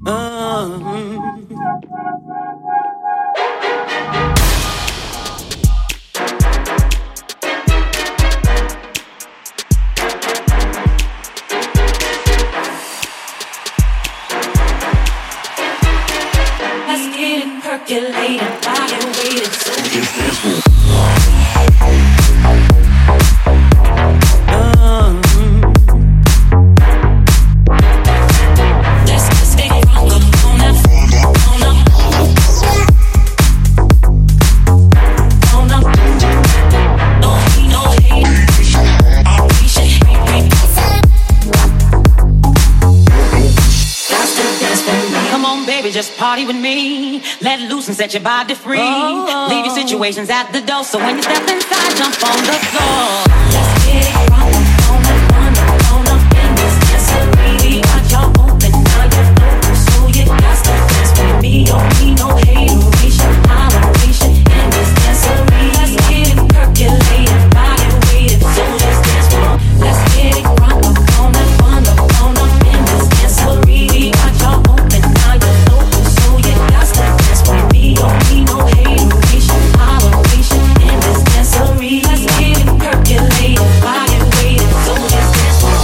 Set your body free. Leave your situations at the door. So when you step inside, jump on the floor. Let's get it on up in this dancery. We got y'all open, now you're open. So you got to dance with me. Don't need no hateration, holleration in this dancery. Let's get it percolated, body weighted. So just dance for. Let's get it on up in this dancery. We got y'all open, now you're open. So you got to dance with me. Don't need no hateration, holleration in this dancery. Let's get it percolated, body weighted. So just dance for.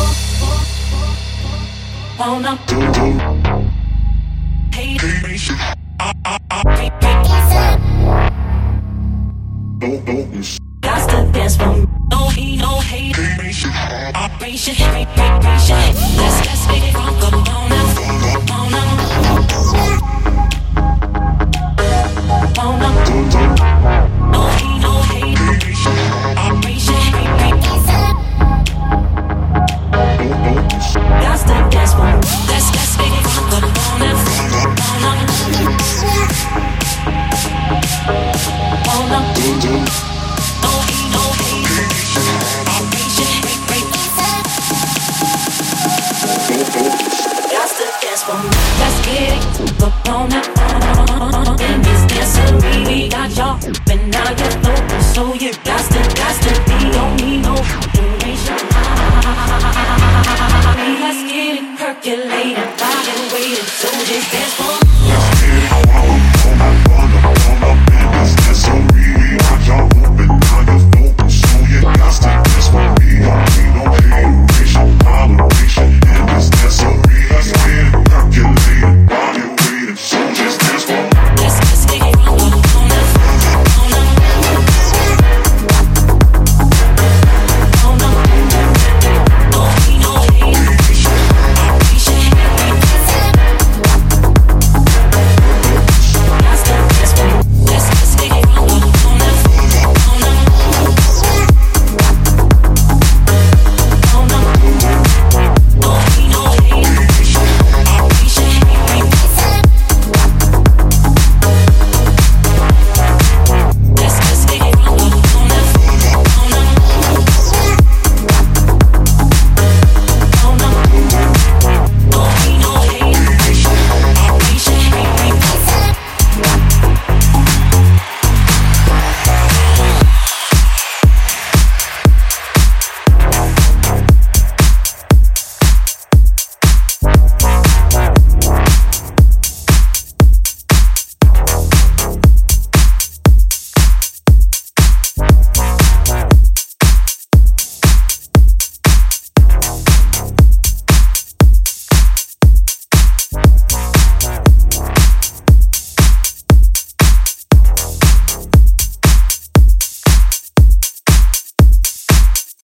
On up. Hateration. Got to dance for me. No hate, no hate. Operation. Let's make it funk up on up. No hate, no hate. Operation. Got to dance for me. Let's make it funk up on up. Let's get it up on up in this dancery. We got y'all open, now you're open. So you got to be. Don't need no duration. Let's get it percolated, body weighted. So just dance.